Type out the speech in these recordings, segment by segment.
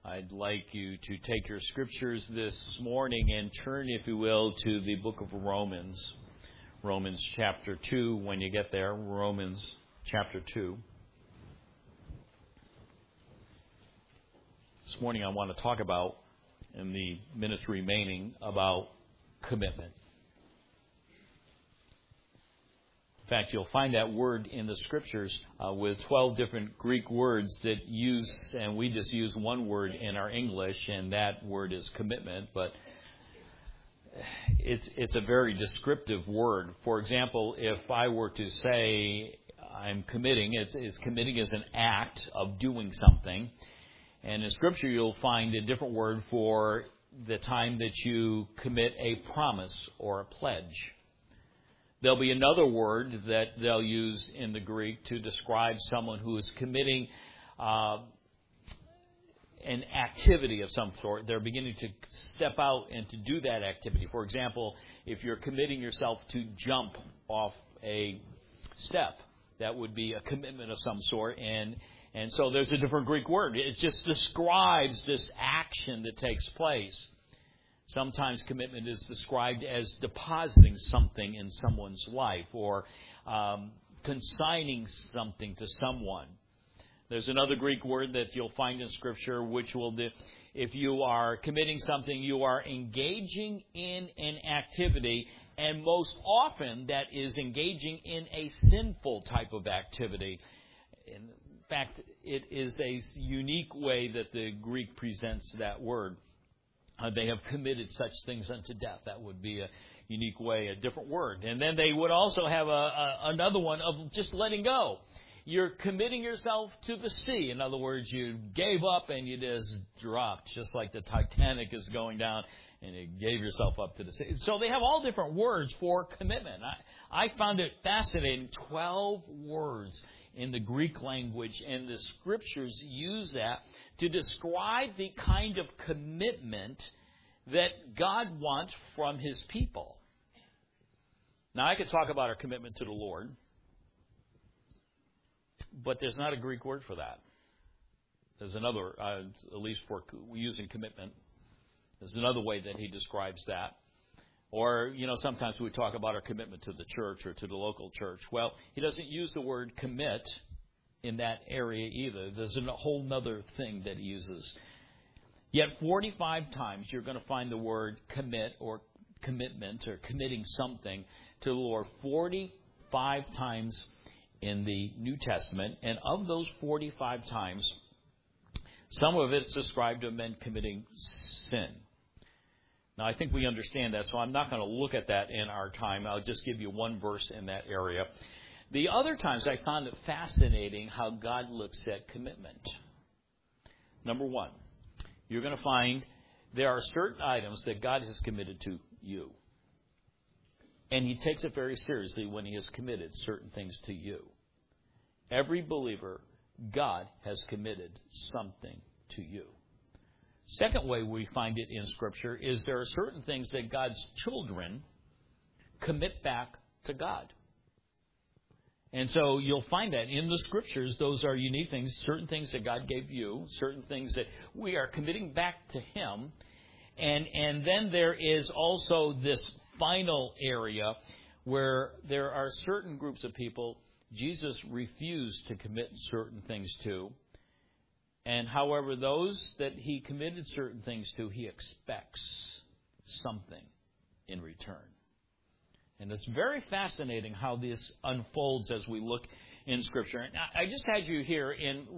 I'd like you to take your scriptures this morning and turn, if you will, to the book of Romans. Romans chapter 2, when you get there. Romans chapter 2. This morning I want to talk about, in the minutes remaining, about commitment. In fact, you'll find that word in the Scriptures with 12 different Greek words that use, and we just use one word in our English, and that word is commitment. But it's a very descriptive word. For example, if I were to say I'm committing, it's committing as an act of doing something. And in Scripture, you'll find a different word for the time that you commit a promise or a pledge. There'll be another word that they'll use in the Greek to describe someone who is committing an activity of some sort. They're beginning to step out and to do that activity. For example, if you're committing yourself to jump off a step, that would be a commitment of some sort. And so there's a different Greek word. It just describes this action that takes place. Sometimes commitment is described as depositing something in someone's life or consigning something to someone. There's another Greek word that you'll find in Scripture which will, if you are committing something, you are engaging in an activity, and most often that is engaging in a sinful type of activity. In fact, it is a unique way that the Greek presents that word. They have committed such things unto death. That would be a unique way, a different word. And then they would also have another one of just letting go. You're committing yourself to the sea. In other words, you gave up and you just dropped, just like the Titanic is going down, and you gave yourself up to the sea. So they have all different words for commitment. I found it fascinating. 12 words in the Greek language, and the Scriptures use that to describe the kind of commitment that God wants from His people. Now, I could talk about our commitment to the Lord, but there's not a Greek word for that. There's another, at least for using commitment, there's another way that He describes that. Or, sometimes we talk about our commitment to the church or to the local church. Well, He doesn't use the word commit in that area either. There's a whole other thing that He uses. Yet 45 times you're going to find the word commit or commitment or committing something to the Lord. 45 times in the New Testament. And of those 45 times, some of it's described to men committing sin. Now, I think we understand that, so I'm not going to look at that in our time. I'll just give you one verse in that area. The other times I found it fascinating how God looks at commitment. Number one, you're going to find there are certain items that God has committed to you. And He takes it very seriously when He has committed certain things to you. Every believer, God has committed something to you. Second way we find it in Scripture is there are certain things that God's children commit back to God. And so you'll find that in the Scriptures, those are unique things, certain things that God gave you, certain things that we are committing back to Him. And then there is also this final area where there are certain groups of people Jesus refused to commit certain things to. And however, those that He committed certain things to, He expects something in return. And it's very fascinating how this unfolds as we look in Scripture. And I just had you here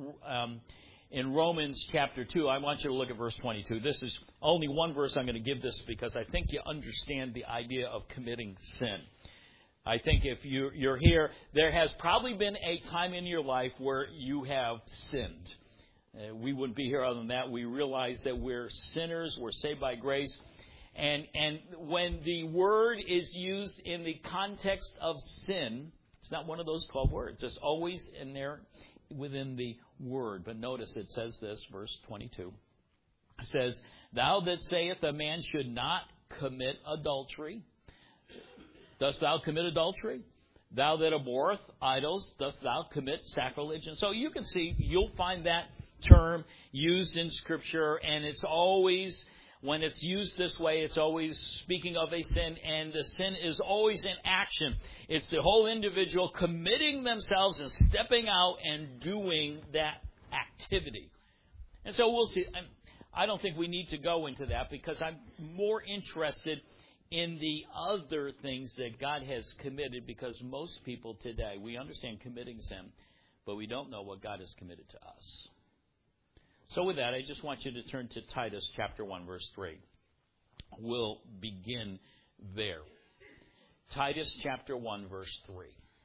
in Romans chapter 2. I want you to look at verse 22. This is only one verse I'm going to give this because I think you understand the idea of committing sin. I think if you're here, there has probably been a time in your life where you have sinned. We wouldn't be here other than that. We realize that we're sinners. We're saved by grace. And when the word is used in the context of sin, it's not one of those 12 words. It's always in there within the word. But notice it says this, verse 22. It says, "Thou that sayest a man should not commit adultery, dost thou commit adultery? Thou that abhorrest idols, dost thou commit sacrilege?" And so you can see, you'll find that term used in Scripture, and it's always, when it's used this way, it's always speaking of a sin, and the sin is always in action. It's the whole individual committing themselves and stepping out and doing that activity. And so we'll see. I don't think we need to go into that because I'm more interested in the other things that God has committed, because most people today, we understand committing sin, but we don't know what God has committed to us. So with that, I just want you to turn to Titus chapter 1, verse 3. We'll begin there. Titus chapter 1, verse 3.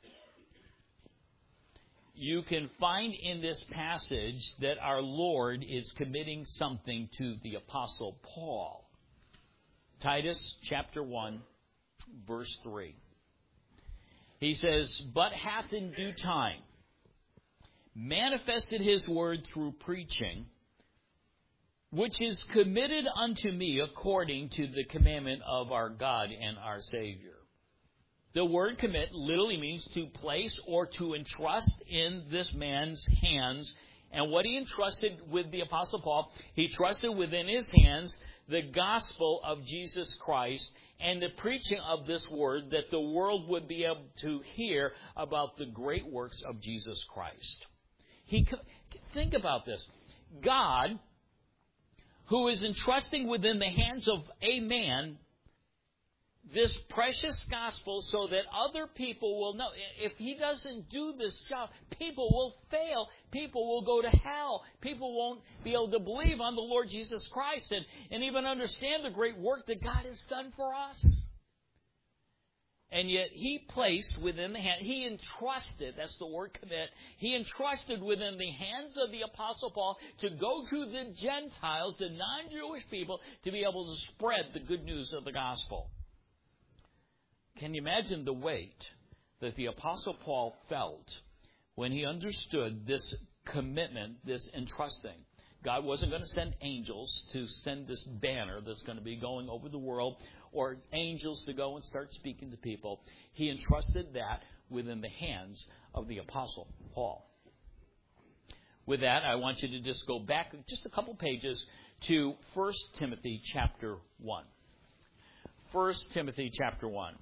You can find in this passage that our Lord is committing something to the Apostle Paul. Titus chapter 1, verse 3. He says, "But hath in due time manifested his word through preaching, which is committed unto me according to the commandment of our God and our Savior." The word commit literally means to place or to entrust in this man's hands. And what he entrusted with the Apostle Paul, he trusted within his hands the gospel of Jesus Christ and the preaching of this word, that the world would be able to hear about the great works of Jesus Christ. Think about this. God, who is entrusting within the hands of a man this precious gospel so that other people will know. If he doesn't do this job, people will fail. People will go to hell. People won't be able to believe on the Lord Jesus Christ and even understand the great work that God has done for us. And yet he placed within the hand, he entrusted, that's the word commit, he entrusted within the hands of the Apostle Paul to go to the Gentiles, the non-Jewish people, to be able to spread the good news of the gospel. Can you imagine the weight that the Apostle Paul felt when he understood this commitment, this entrusting? God wasn't going to send angels to send this banner that's going to be going over the world, or angels to go and start speaking to people. He entrusted that within the hands of the Apostle Paul. With that, I want you to just go back just a couple pages to 1 Timothy chapter 1. 1 Timothy chapter 1.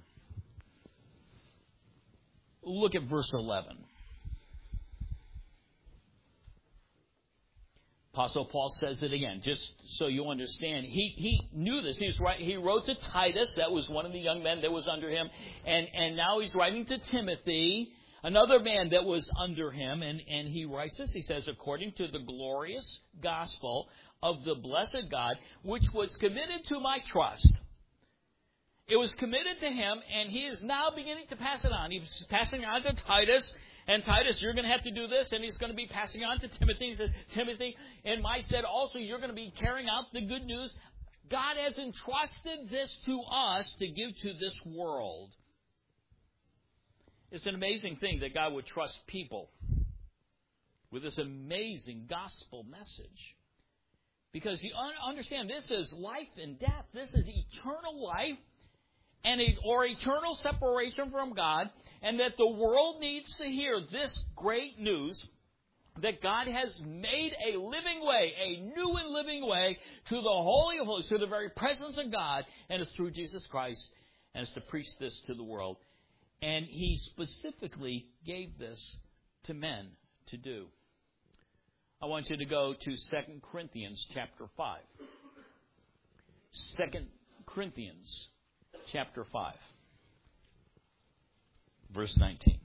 Look at verse 11. Apostle Paul says it again, just so you understand. He knew this. He was right. He wrote to Titus, that was one of the young men that was under him, and now he's writing to Timothy, another man that was under him, and he writes this. He says, "According to the glorious gospel of the blessed God, which was committed to my trust." It was committed to him, and he is now beginning to pass it on. He's passing on to Titus, and Titus, you're going to have to do this, and he's going to be passing on to Timothy. He said, Timothy, in my stead also, you're going to be carrying out the good news. God has entrusted this to us to give to this world. It's an amazing thing that God would trust people with this amazing gospel message. Because you understand, this is life and death. This is eternal life. Or eternal separation from God, and that the world needs to hear this great news that God has made a living way, a new and living way to the Holy of Holies, to the very presence of God, and it's through Jesus Christ, and it's to preach this to the world. And he specifically gave this to men to do. I want you to go to 2 Corinthians chapter 5. 2 Corinthians chapter 5, verse 19.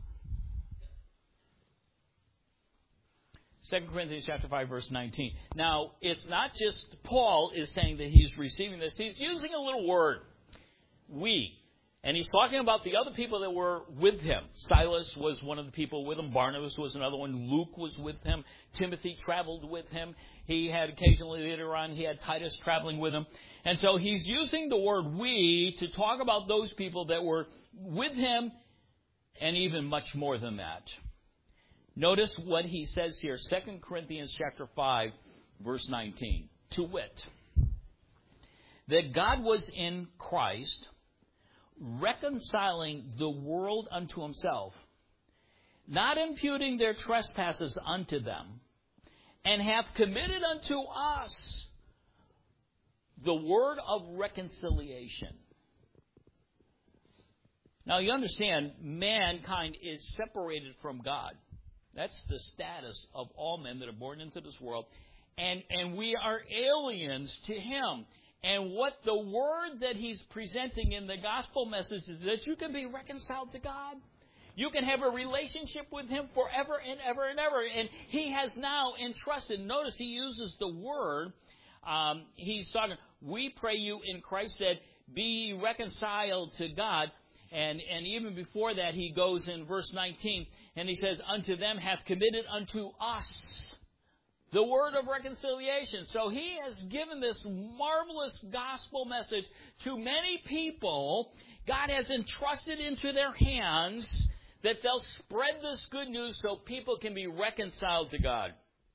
2 Corinthians chapter 5, verse 19. Now, it's not just Paul is saying that he's receiving this. He's using a little word, we. And he's talking about the other people that were with him. Silas was one of the people with him. Barnabas was another one. Luke was with him. Timothy traveled with him. He had occasionally later on, he had Titus traveling with him. And so he's using the word we to talk about those people that were with him, and even much more than that. Notice what he says here, 2 Corinthians chapter 5, verse 19. To wit, that God was in Christ, reconciling the world unto himself, not imputing their trespasses unto them, and hath committed unto us the word of reconciliation. Now you understand, mankind is separated from God. That's the status of all men that are born into this world. And we are aliens to Him. And what the word that He's presenting in the gospel message is that you can be reconciled to God. You can have a relationship with Him forever and ever and ever. And He has now entrusted. Notice He uses the word. He's talking, we pray you in Christ that be ye reconciled to God. And even before that, He goes in verse 19, and He says, unto them hath committed unto us the word of reconciliation. So He has given this marvelous gospel message to many people. God has entrusted into their hands that they'll spread this good news so people can be reconciled to God.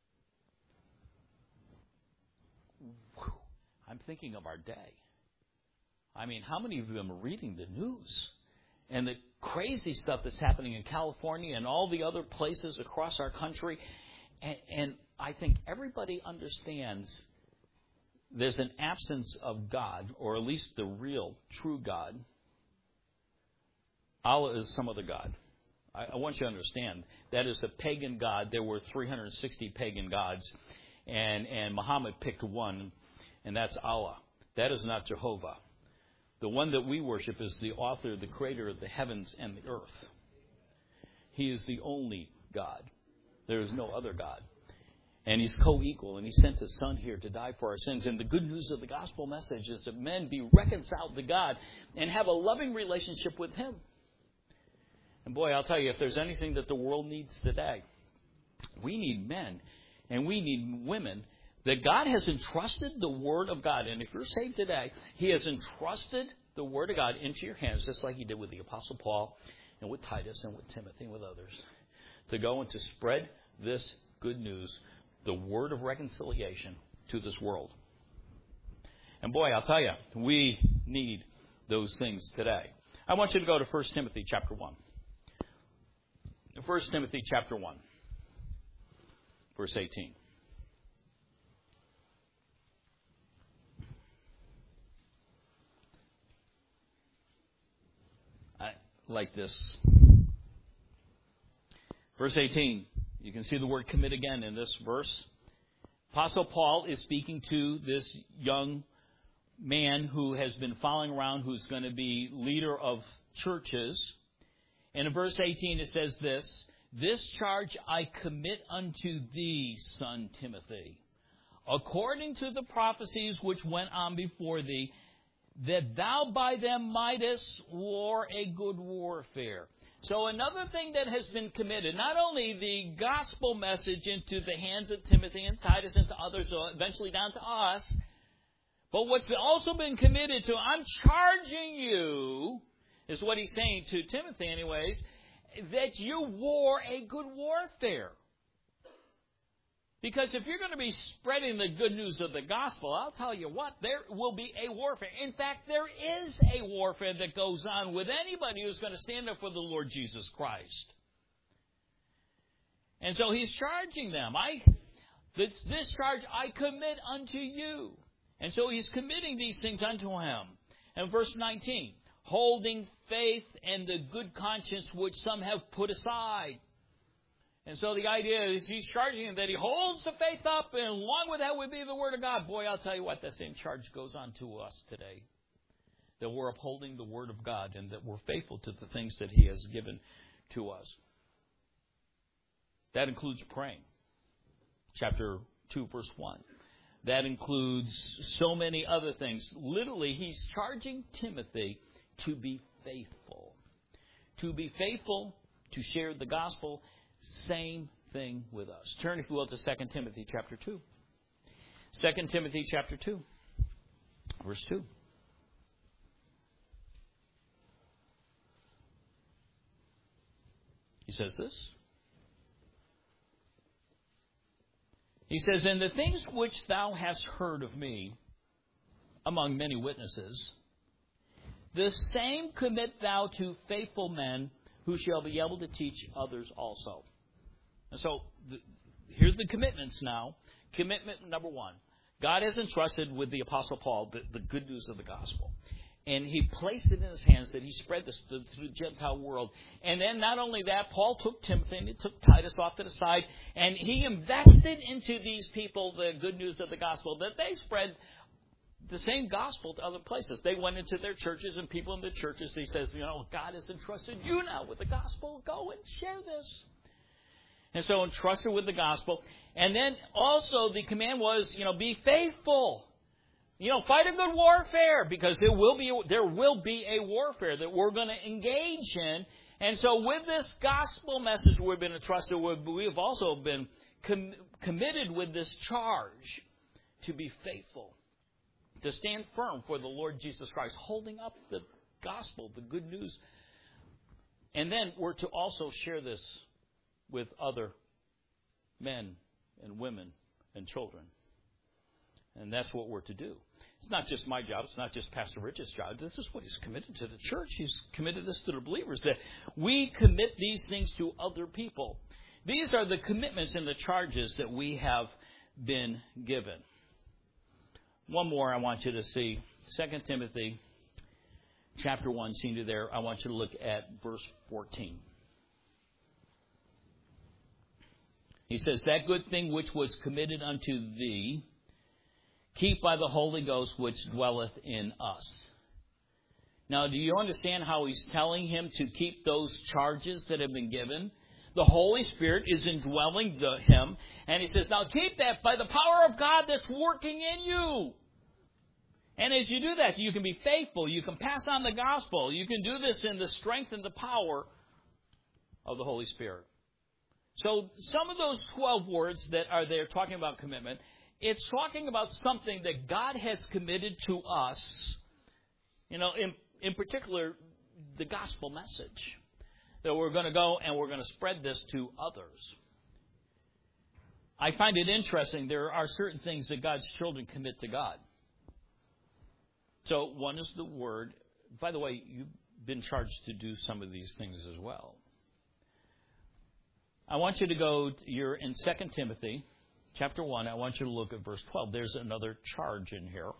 I'm thinking of our day. I mean, how many of them are reading the news? And the crazy stuff that's happening in California and all the other places across our country. And I think everybody understands there's an absence of God, or at least the real, true God. Allah is some other God. I want you to understand that is a pagan God. There were 360 pagan gods, and Muhammad picked one, and that's Allah. That is not Jehovah. The one that we worship is the author, the creator of the heavens and the earth. He is the only God. There is no other God. And He's co-equal, and He sent His Son here to die for our sins. And the good news of the gospel message is that men be reconciled to God and have a loving relationship with Him. And boy, I'll tell you, if there's anything that the world needs today, we need men and we need women that God has entrusted the Word of God. And if you're saved today, He has entrusted the Word of God into your hands, just like He did with the Apostle Paul and with Titus and with Timothy and with others, to go and to spread this good news, the word of reconciliation, to this world. And boy, I'll tell you, we need those things today. I want you to go to 1 Timothy chapter 1. 1 Timothy chapter 1, verse 18. I like this. Verse 18. You can see the word commit again in this verse. Apostle Paul is speaking to this young man who has been following around, who's going to be leader of churches. And in verse 18 it says this, this charge I commit unto thee, son Timothy, according to the prophecies which went on before thee, that thou by them mightest war a good warfare. So another thing that has been committed, not only the gospel message into the hands of Timothy and Titus and to others, so eventually down to us, but what's also been committed to, I'm charging you, is what he's saying to Timothy anyways, that you war a good warfare. Because if you're going to be spreading the good news of the gospel, I'll tell you what, there will be a warfare. In fact, there is a warfare that goes on with anybody who's going to stand up for the Lord Jesus Christ. And so he's charging them. This charge I commit unto you. And so he's committing these things unto him. And verse 19, holding faith and the good conscience which some have put aside. And so the idea is he's charging him that he holds the faith up, and along with that would be the Word of God. Boy, I'll tell you what, that same charge goes on to us today. That we're upholding the Word of God and that we're faithful to the things that He has given to us. That includes praying. Chapter 2, verse 1. That includes so many other things. Literally, he's charging Timothy to be faithful. To be faithful, to share the gospel. Same thing with us. Turn, if you will, to 2 Timothy chapter 2. 2 Timothy chapter 2, verse 2. He says this. He says, and the things which thou hast heard of me among many witnesses, the same commit thou to faithful men who shall be able to teach others also. And so, here's the commitments now. Commitment number one. God has entrusted with the Apostle Paul the good news of the gospel. And he placed it in his hands that he spread this through the Gentile world. And then not only that, Paul took Timothy and he took Titus off to the side. And he invested into these people the good news of the gospel, that they spread the same gospel to other places. They went into their churches, and people in the churches, he says, God has entrusted you now with the gospel. Go and share this. And so entrusted with the gospel. And then also the command was, be faithful. Fight a good warfare, because there will be a warfare that we're going to engage in. And so with this gospel message we've been entrusted with, we have also been committed with this charge to be faithful, to stand firm for the Lord Jesus Christ, holding up the gospel, the good news. And then we're to also share this with other men and women and children. And that's what we're to do. It's not just my job. It's not just Pastor Rich's job. This is what he's committed to the church. He's committed this to the believers, that we commit these things to other people. These are the commitments and the charges that we have been given. One more I want you to see. 2 Timothy chapter 1, seen you there. I want you to look at verse 14. He says, that good thing which was committed unto thee, keep by the Holy Ghost which dwelleth in us. Now, do you understand how he's telling him to keep those charges that have been given? The Holy Spirit is indwelling him. And he says, now keep that by the power of God that's working in you. And as you do that, you can be faithful. You can pass on the gospel. You can do this in the strength and the power of the Holy Spirit. So some of those 12 words that are there talking about commitment, it's talking about something that God has committed to us. In particular, the gospel message. That we're going to go and we're going to spread this to others. I find it interesting. There are certain things that God's children commit to God. So one is the word. By the way, you've been charged to do some of these things as well. I want you to go, you're in 2 Timothy chapter 1. I want you to look at verse 12. There's another charge in here.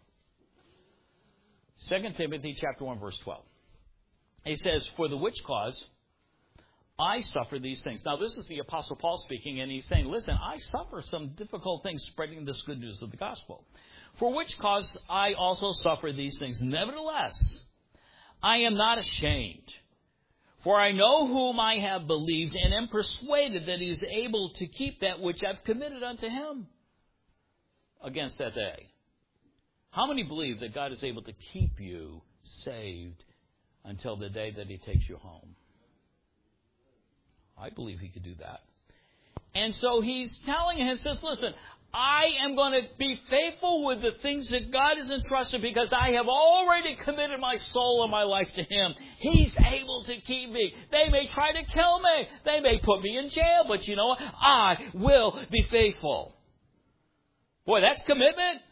2 Timothy chapter 1, verse 12. He says, for the which cause I suffer these things. Now, this is the Apostle Paul speaking, and he's saying, listen, I suffer some difficult things spreading this good news of the gospel. For which cause I also suffer these things. Nevertheless, I am not ashamed. For I know whom I have believed, and am persuaded that he is able to keep that which I've committed unto him against that day. How many believe that God is able to keep you saved until the day that he takes you home? I believe he could do that. And so he's telling him, says, listen, I am going to be faithful with the things that God has entrusted, because I have already committed my soul and my life to him. He's able to keep me. They may try to kill me. They may put me in jail. But you know what? I will be faithful. Boy, that's commitment.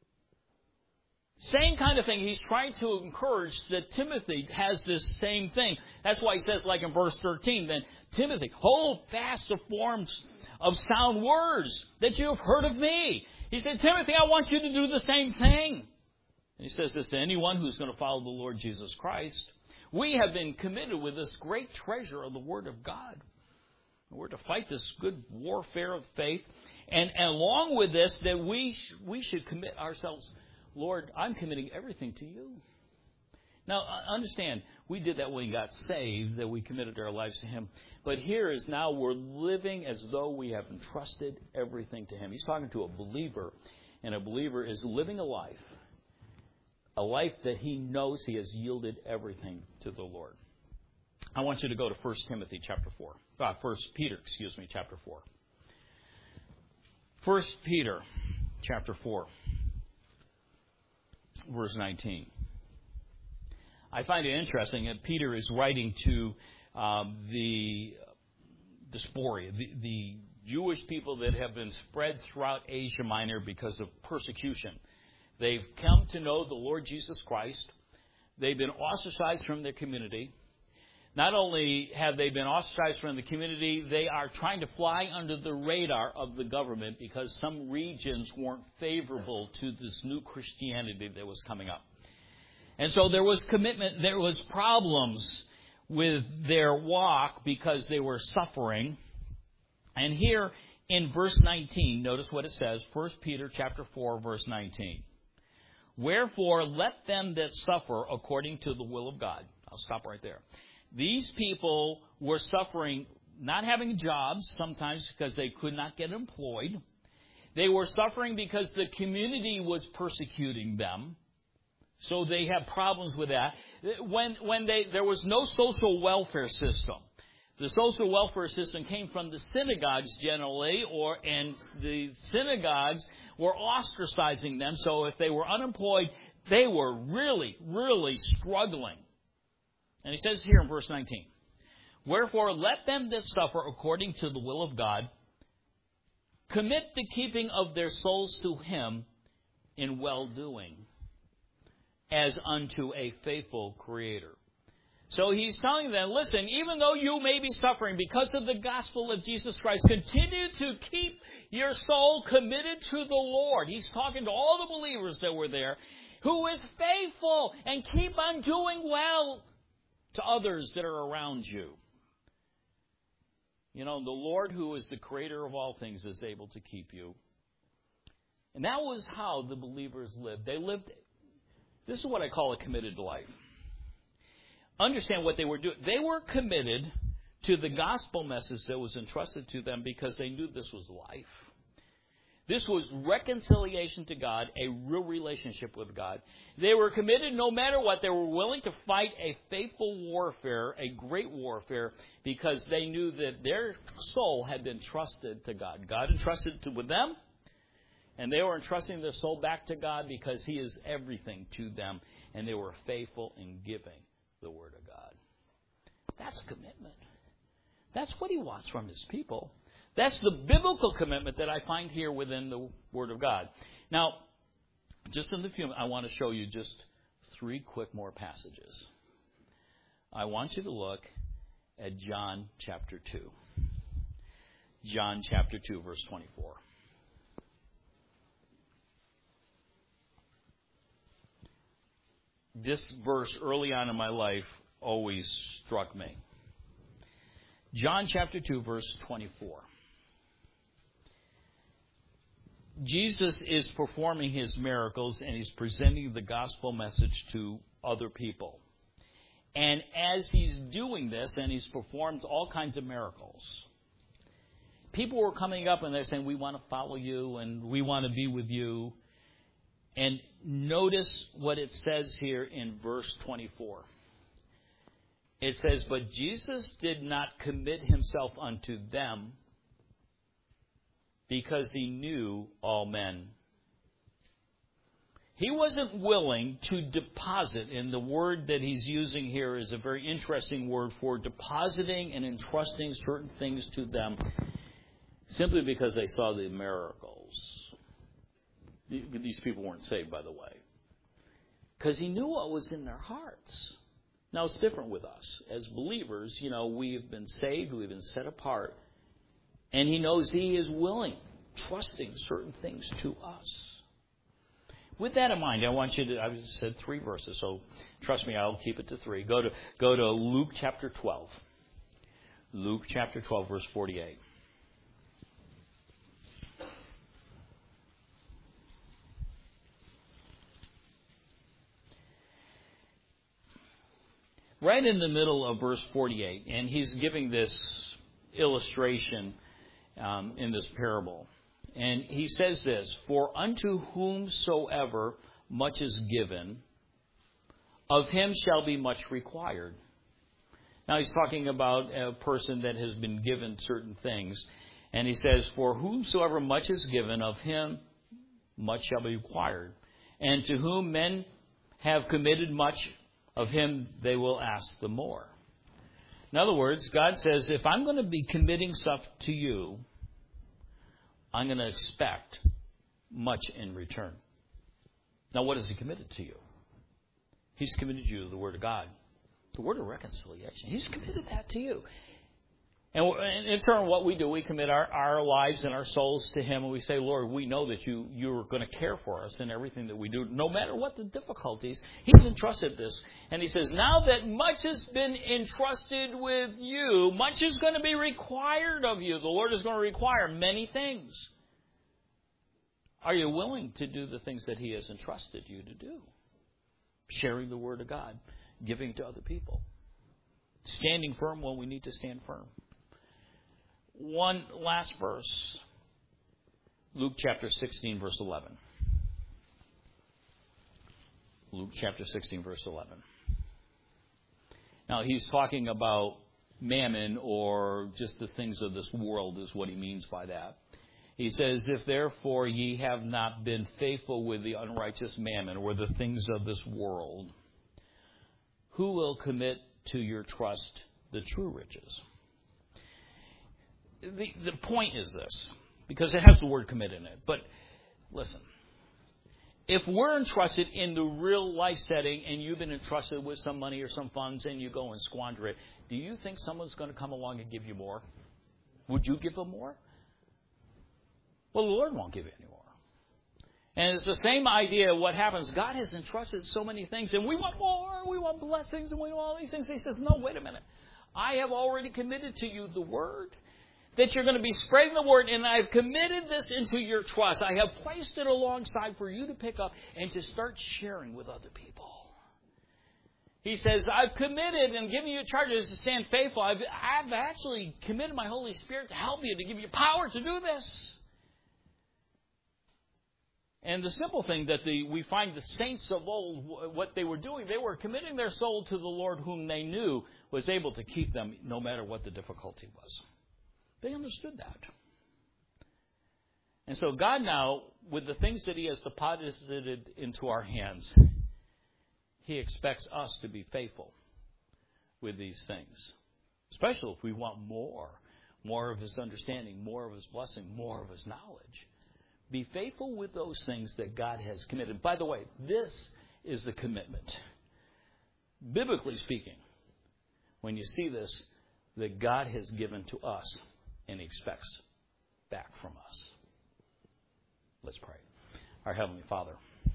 Same kind of thing. He's trying to encourage that Timothy has this same thing. That's why he says, like in verse 13, then, Timothy, hold fast the forms of sound words that you have heard of me. He said, Timothy, I want you to do the same thing. And he says this to anyone who's going to follow the Lord Jesus Christ. We have been committed with this great treasure of the Word of God. We're to fight this good warfare of faith. And along with this, that we should commit ourselves. Lord, I'm committing everything to you. Now, understand, we did that when we got saved, that we committed our lives to him. But here is now we're living as though we have entrusted everything to him. He's talking to a believer, and a believer is living a life that he knows he has yielded everything to the Lord. I want you to go to 1 Timothy chapter 4. 1 Peter, chapter 4. 1 Peter chapter 4, verse 19. I find it interesting that Peter is writing to the diaspora, the Jewish people that have been spread throughout Asia Minor because of persecution. They've come to know the Lord Jesus Christ. They've been ostracized from their community. Not only have they been ostracized from the community, they are trying to fly under the radar of the government because some regions weren't favorable to this new Christianity that was coming up. And so there was commitment, there was problems with their walk because they were suffering. And here in verse 19, notice what it says, 1 Peter chapter 4, verse 19. Wherefore, let them that suffer according to the will of God. I'll stop right there. These people were suffering, not having jobs, sometimes because they could not get employed. They were suffering because the community was persecuting them. So they had problems with that. There was no social welfare system. The social welfare system came from the synagogues generally, and the synagogues were ostracizing them. So if they were unemployed, they were really, really struggling. And he says here in verse 19, wherefore let them that suffer according to the will of God commit the keeping of their souls to Him in well-doing, as unto a faithful Creator. So he's telling them, listen, even though you may be suffering because of the gospel of Jesus Christ, continue to keep your soul committed to the Lord. He's talking to all the believers that were there, who is faithful, and keep on doing well to others that are around you. You know, the Lord, who is the creator of all things, is able to keep you. And that was how the believers lived. They lived, this is what I call a committed life. Understand what they were doing. They were committed to the gospel message that was entrusted to them because they knew this was life. This was reconciliation to God, a real relationship with God. They were committed no matter what. They were willing to fight a faithful warfare, a great warfare, because they knew that their soul had been trusted to God. God entrusted it with them, and they were entrusting their soul back to God because He is everything to them, and they were faithful in giving the Word of God. That's commitment. That's what He wants from His people. That's the biblical commitment that I find here within the Word of God. Now, just in the few minutes, I want to show you just 3 quick more passages. I want you to look at John chapter 2. John chapter 2, verse 24. This verse early on in my life always struck me. John chapter 2, verse 24. Jesus is performing His miracles, and He's presenting the gospel message to other people. And as He's doing this, and He's performed all kinds of miracles, people were coming up and they're saying, we want to follow you and we want to be with you. And notice what it says here in verse 24. It says, but Jesus did not commit Himself unto them, because He knew all men. He wasn't willing to deposit, and the word that he's using here is a very interesting word for depositing and entrusting certain things to them simply because they saw the miracles. These people weren't saved, by the way. Because He knew what was in their hearts. Now, it's different with us. As believers, you know, we've been saved, we've been set apart. And He knows He is willing, trusting certain things to us. With that in mind, I want you to, I said 3 verses, so trust me, I'll keep it to 3. Go to Luke chapter 12. Luke chapter 12, verse 48. Right in the middle of verse 48, and he's giving this illustration in this parable. And he says this, for unto whomsoever much is given, of him shall be much required. Now he's talking about a person that has been given certain things. And he says, for whomsoever much is given, of him much shall be required. And to whom men have committed much, of him they will ask the more. In other words, God says, if I'm going to be committing stuff to you, I'm going to expect much in return. Now, what has He committed to you? He's committed you to the Word of God. The word of reconciliation. He's committed that to you. And in turn, what we do, we commit our lives and our souls to Him, and we say, Lord, we know that you're going to care for us in everything that we do, no matter what the difficulties. He's entrusted this. And He says, now that much has been entrusted with you, much is going to be required of you. The Lord is going to require many things. Are you willing to do the things that He has entrusted you to do? Sharing the Word of God, giving to other people, standing firm when we need to stand firm. One last verse, Luke chapter 16, verse 11. Luke chapter 16, verse 11. Now, he's talking about mammon, or just the things of this world is what he means by that. He says, if therefore ye have not been faithful with the unrighteous mammon, or the things of this world, who will commit to your trust the true riches? The point is this, because it has the word commit in it. But listen, if we're entrusted in the real life setting and you've been entrusted with some money or some funds and you go and squander it, do you think someone's going to come along and give you more? Would you give them more? Well, the Lord won't give you any more. And it's the same idea of what happens. God has entrusted so many things, and we want more, we want blessings, and we want all these things. He says, no, wait a minute. I have already committed to you the Word, that you're going to be spreading the Word, and I've committed this into your trust. I have placed it alongside for you to pick up and to start sharing with other people. He says, I've committed and given you charges to stand faithful. I've actually committed my Holy Spirit to help you, to give you power to do this. And the simple thing that we find the saints of old, what they were doing, they were committing their soul to the Lord whom they knew was able to keep them no matter what the difficulty was. They understood that. And so God now, with the things that He has deposited into our hands, He expects us to be faithful with these things. Especially if we want more of His understanding, more of His blessing, more of His knowledge. Be faithful with those things that God has committed. By the way, this is the commitment. Biblically speaking, when you see this, that God has given to us and He expects back from us. Let's pray. Our Heavenly Father,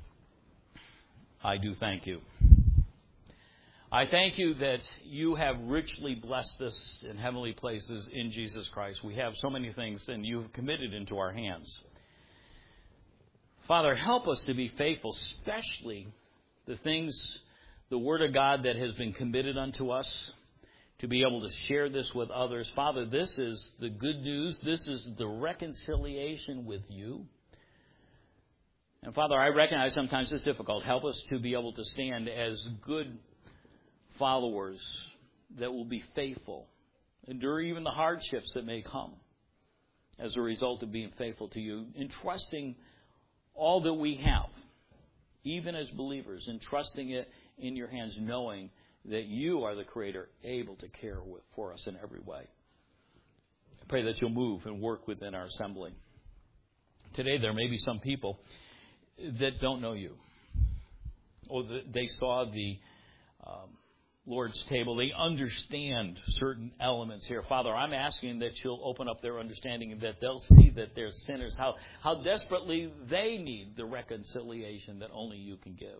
I do thank You. I thank You that You have richly blessed us in heavenly places in Jesus Christ. We have so many things, and You have committed into our hands. Father, help us to be faithful, especially the things, the Word of God that has been committed unto us, to be able to share this with others. Father, this is the good news. This is the reconciliation with You. And Father, I recognize sometimes it's difficult. Help us to be able to stand as good followers that will be faithful, endure even the hardships that may come as a result of being faithful to You, entrusting all that we have, even as believers, entrusting it in Your hands, knowing that You are the Creator, able to care for us in every way. I pray that You'll move and work within our assembly. Today there may be some people that don't know You, or they saw the Lord's table. They understand certain elements here. Father, I'm asking that You'll open up their understanding and that they'll see that they're sinners, how desperately they need the reconciliation that only You can give.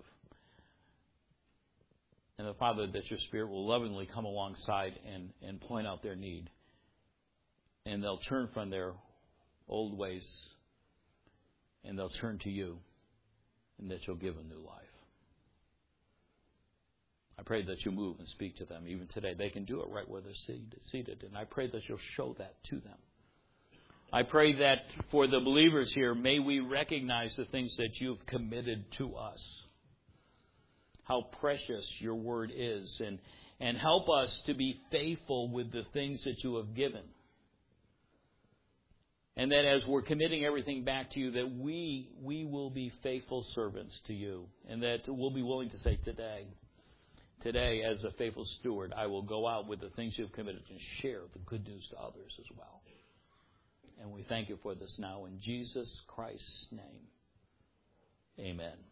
And the Father, that Your Spirit will lovingly come alongside and point out their need. And they'll turn from their old ways and they'll turn to You, and that You'll give them new life. I pray that You move and speak to them even today. They can do it right where they're seated. And I pray that You'll show that to them. I pray that for the believers here, may we recognize the things that You've committed to us. How precious Your Word is. And help us to be faithful with the things that You have given. And that as we're committing everything back to You, that we will be faithful servants to You. And that we'll be willing to say Today, as a faithful steward, I will go out with the things You've committed and share the good news to others as well. And we thank You for this now in Jesus Christ's name. Amen.